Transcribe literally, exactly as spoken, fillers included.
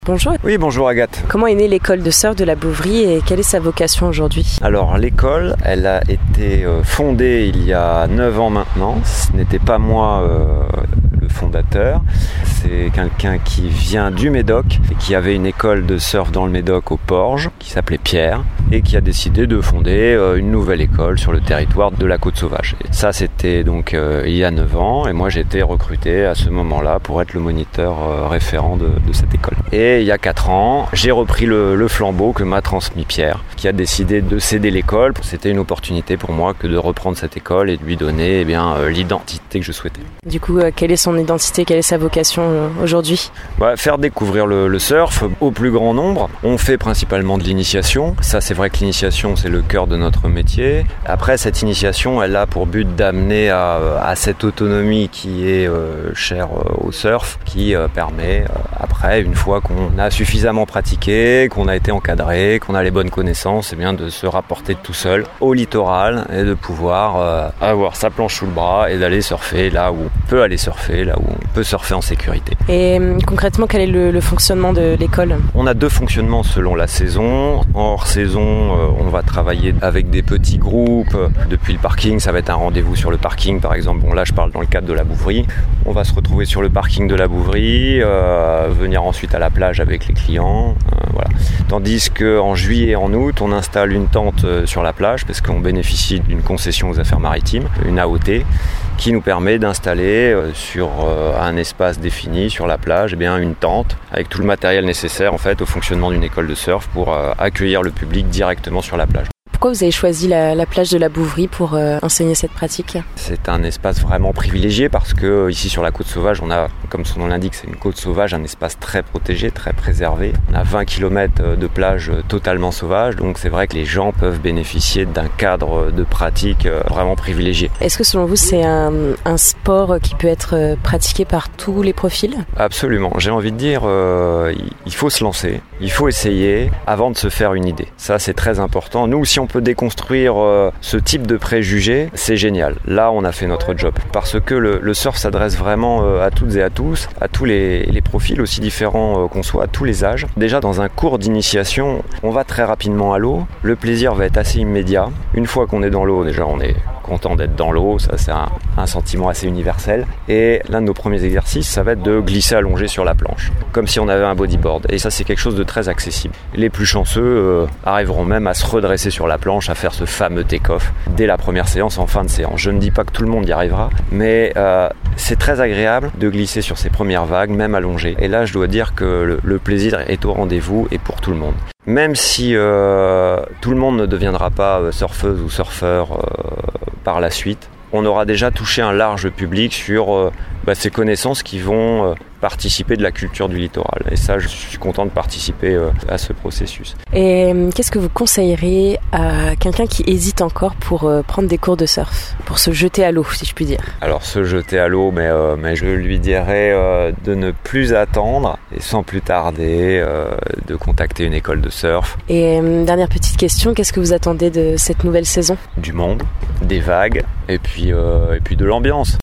Bonjour. Oui, bonjour Agathe. Comment est née l'école de surf de la Bouvrie et quelle est sa vocation aujourd'hui ? Alors l'école, elle a été fondée il y a neuf ans maintenant. Ce n'était pas moi euh, le fondateur. C'est quelqu'un qui vient du Médoc et qui avait une école de surf dans le Médoc au Porge, qui s'appelait Pierre, et qui a décidé de fonder euh, une nouvelle école sur le territoire de la Côte-Sauvage. Et ça, c'était donc euh, il y a neuf ans, et moi j'ai été recruté à ce moment-là pour être le moniteur euh, référent de, de cette école. Et il y a quatre ans, j'ai repris le, le flambeau que m'a transmis Pierre, qui a décidé de céder l'école. C'était une opportunité pour moi que de reprendre cette école et de lui donner eh bien, euh, l'identité que je souhaitais. Du coup, euh, quelle est son identité, quelle est sa vocation euh, aujourd'hui ? bah, Faire découvrir le, le surf au plus grand nombre. On fait principalement de l'initiation. Ça, c'est vrai que l'initiation, c'est le cœur de notre métier. Après, cette initiation, elle a pour but d'amener à, à cette autonomie qui est euh, chère euh, au surf, qui euh, permet, euh, après, une fois qu'on a suffisamment pratiqué, qu'on a été encadré, qu'on a les bonnes connaissances, eh bien de se rapporter tout seul au littoral et de pouvoir euh, avoir sa planche sous le bras et d'aller surfer là où on peut aller surfer, là où on peut surfer en sécurité. Et concrètement, quel est le, le fonctionnement de l'école ? On a deux fonctionnements selon la saison. En hors saison, euh, on va travailler avec des petits groupes. Depuis le parking, ça va être un rendez-vous sur le parking par exemple. Bon là, je parle dans le cadre de la Bouvrie. On va se retrouver sur le parking de la Bouvrie, euh, venir ensuite à la plage avec les clients. Euh, voilà. Tandis qu'en juillet et en août, on installe une tente sur la plage parce qu'on bénéficie d'une concession aux affaires maritimes, une A O T, qui nous permet d'installer sur un espace défini sur la plage eh bien, une tente avec tout le matériel nécessaire en fait, au fonctionnement d'une école de surf pour accueillir le public directement sur la plage. Pourquoi vous avez choisi la, la plage de la Bouvrie pour euh, enseigner cette pratique ? C'est un espace vraiment privilégié parce que ici sur la côte sauvage, on a, comme son nom l'indique, c'est une côte sauvage, un espace très protégé, très préservé. On a vingt kilomètres de plage totalement sauvage, donc c'est vrai que les gens peuvent bénéficier d'un cadre de pratique vraiment privilégié. Est-ce que selon vous, c'est un, un sport qui peut être pratiqué par tous les profils ? Absolument. J'ai envie de dire, euh, il faut se lancer, il faut essayer avant de se faire une idée. Ça, c'est très important. Nous, si on peut déconstruire euh, ce type de préjugés, c'est génial. Là, on a fait notre job. Parce que le, le surf s'adresse vraiment euh, à toutes et à tous, à tous les, les profils, aussi différents euh, qu'on soit, à tous les âges. Déjà, dans un cours d'initiation, on va très rapidement à l'eau. Le plaisir va être assez immédiat. Une fois qu'on est dans l'eau, déjà, on est content d'être dans l'eau. Ça, c'est un, un sentiment assez universel. Et l'un de nos premiers exercices, ça va être de glisser allongé sur la planche, comme si on avait un bodyboard. Et ça, c'est quelque chose de très accessible. Les plus chanceux euh, arriveront même à se redresser sur la planche, à faire ce fameux take-off dès la première séance, en fin de séance. Je ne dis pas que tout le monde y arrivera, mais euh, c'est très agréable de glisser sur ces premières vagues, même allongées. Et là, je dois dire que le, le plaisir est au rendez-vous et pour tout le monde. Même si euh, tout le monde ne deviendra pas surfeuse ou surfeur euh, par la suite, on aura déjà touché un large public sur euh, bah, ces connaissances qui vont euh, participer de la culture du littoral. Et ça, je suis content de participer euh, à ce processus. Et euh, qu'est-ce que vous conseilleriez à quelqu'un qui hésite encore pour euh, prendre des cours de surf, pour se jeter à l'eau, si je puis dire ? Alors, se jeter à l'eau, mais, euh, mais je lui dirais euh, de ne plus attendre et sans plus tarder euh, de contacter une école de surf. Et euh, dernière petite question, qu'est-ce que vous attendez de cette nouvelle saison ? Du monde, des vagues et puis, euh, et puis de l'ambiance.